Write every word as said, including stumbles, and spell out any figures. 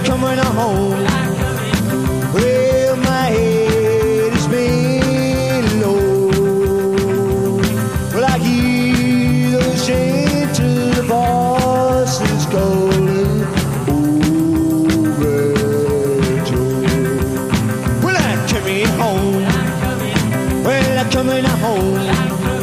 coming home. Well, my head is been low. Well, I hear the gentle voices calling over Joe. Well, I'm coming home. Well, I'm coming home.